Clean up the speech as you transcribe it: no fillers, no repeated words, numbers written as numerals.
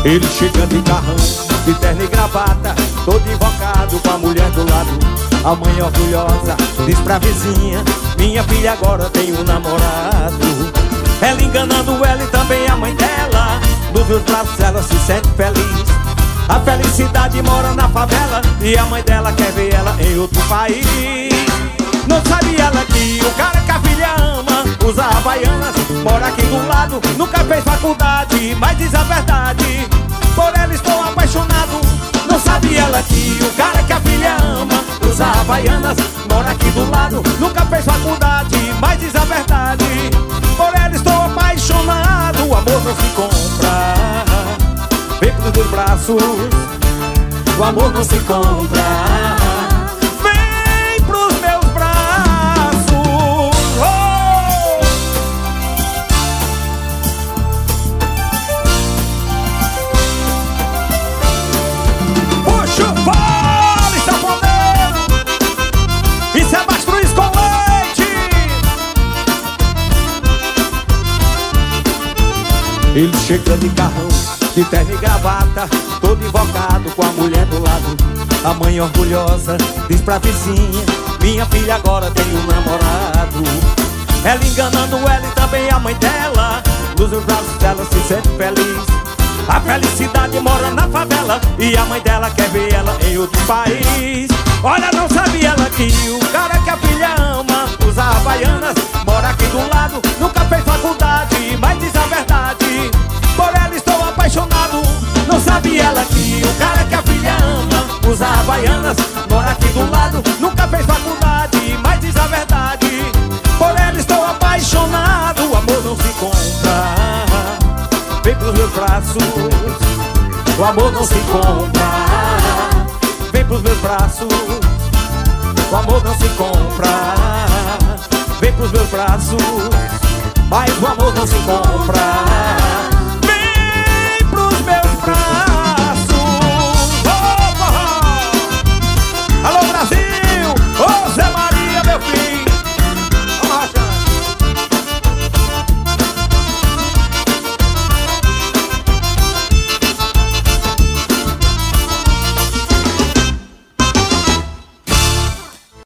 Ele chega de carrão, de terno e gravata, todo invocado com a mulher do lado. A mãe orgulhosa diz pra vizinha: minha filha agora tem um namorado. Ela enganando ela e também a mãe dela. Nos meus braços ela se sente feliz. A felicidade mora na favela e a mãe dela quer ver ela em outro país. Não sabia ela que o cara que a filha ama usa havaianas, mora aqui do lado, nunca fez faculdade, mas diz a verdade: por ela estou apaixonado. Não sabia ela que o cara que a filha ama usa havaianas, mora aqui do lado, nunca fez faculdade, mas diz a verdade: por ela estou apaixonado. O amor não se compra, vem pros meus braços. O amor não se compra, vem pros meus braços. Oh! Puxa o fole, sanfoneiro, isso é mastruz com leite. Ele chega de carrão, de terno e gravata, todo invocado com a mulher do lado. A mãe orgulhosa diz pra vizinha: minha filha agora tem um namorado. Ela enganando ela e também a mãe dela. Nos braços dela se sente feliz. A felicidade mora na favela e a mãe dela quer ver ela em outro país. Olha, não sabia ela que o cara que a filha ama usa havaianas, mora aqui do lado, nunca fez faculdade, mas diz a verdade: por ela estou apaixonado. Não sabia ela que o cara que a filha ama usa havaianas, mora aqui do lado, nunca fez faculdade, mas diz a verdade: por ela estou apaixonado. O amor não se compra, vem pros meus braços. O amor não se compra, vem pros meus braços. O amor não se compra, vem pros meus braços. Mas o amor não se compra,